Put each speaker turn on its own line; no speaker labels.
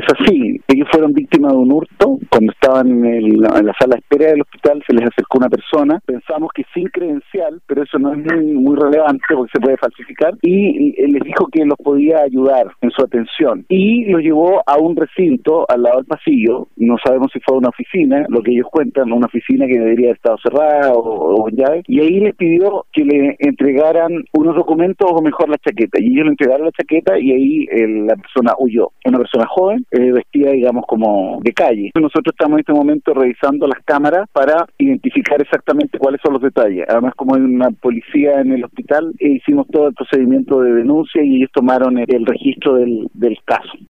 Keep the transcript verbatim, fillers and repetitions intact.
así, ellos fueron víctimas de un hurto. Cuando estaban en, el, en la sala de espera del hospital se les acercó una persona, pensamos que sin credencial, pero eso no es muy, muy relevante porque se puede falsificar, y les dijo que los podía ayudar en su atención y los llevó a un recinto al lado del pasillo. No sabemos si fue a una oficina, lo que ellos cuentan, una oficina que debería haber estado cerrada o, o llave, y ahí les pidió que le entregaran unos documentos o mejor la chaqueta, y ellos le entregaron la chaqueta y ahí el, la persona huyó. Una persona joven, eh, vestida digamos como de calle. Nosotros estamos en este momento revisando las cámaras para identificar exactamente cuáles son los detalles. Además, como hay una policía en el hospital, eh, hicimos todo el procedimiento de denuncia y ellos tomaron el, el registro del, del caso.